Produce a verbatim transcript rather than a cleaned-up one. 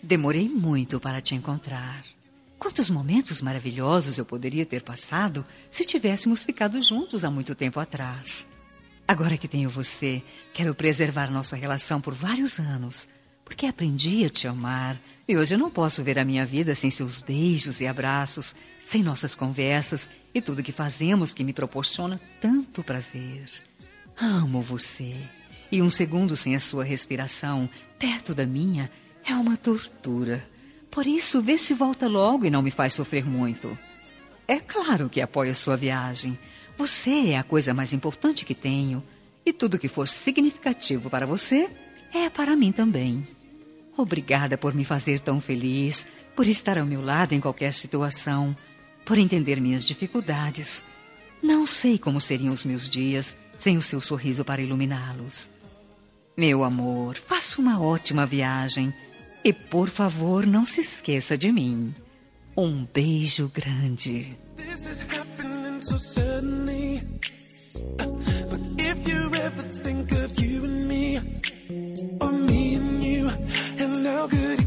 Demorei muito para te encontrar. Quantos momentos maravilhosos eu poderia ter passado se tivéssemos ficado juntos há muito tempo atrás. Agora que tenho você, quero preservar nossa relação por vários anos, porque aprendi a te amar e hoje eu não posso ver a minha vida sem seus beijos e abraços, sem nossas conversas e tudo que fazemos que me proporciona tanto prazer. Amo você e um segundo sem a sua respiração perto da minha é uma tortura. Por isso, vê se volta logo e não me faz sofrer muito. É claro que apoio a sua viagem. Você é a coisa mais importante que tenho. E tudo que for significativo para você é para mim também. Obrigada por me fazer tão feliz, por estar ao meu lado em qualquer situação, por entender minhas dificuldades. Não sei como seriam os meus dias sem o seu sorriso para iluminá-los. Meu amor, faça uma ótima viagem. E, por favor, não se esqueça de mim. Um beijo grande. This is happening so suddenly. But if you ever think of you and me, or me and you, and how good